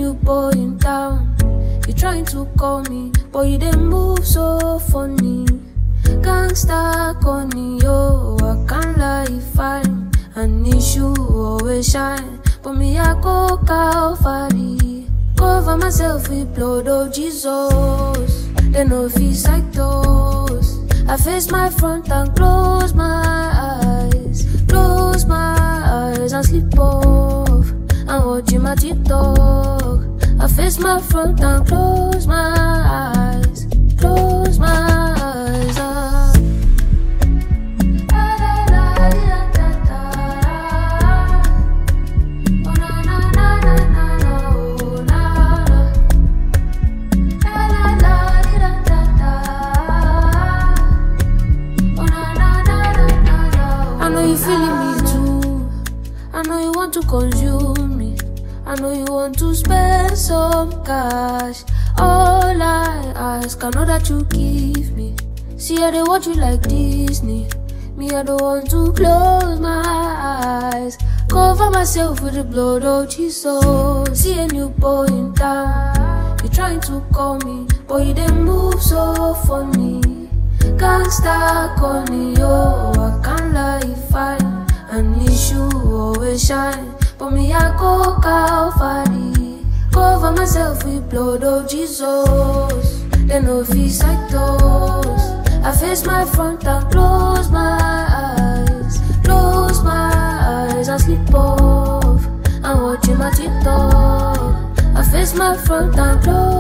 new boy in town. You trying to call me, but you didn't move so funny. Gangsta corny, yo, I can't lie, fine. An issue always shine, but me I go Calvary. Cover myself with blood, oh Jesus. They no feels like those. I face my front and close my eyes and sleep off. I'm watching my TikTok. I face my front and close my eyes, close my eyes. I know you feeling me too. I know you want to consume me. I know you want to spend some cash. All I ask, I know that you give me. See how they watch you like Disney. Me, I don't want to close my eyes. Cover myself with the blood of Jesus. See a new boy in town. You trying to call me, but you didn't move so funny. Gangsta corny, yo, I can't lie, fine. An issue always shine, but me I go Calvary. Cover myself with blood of Jesus. They no feels like those. I face my front and close my eyes and sleep off. I'm watching my TikTok. I face my front and close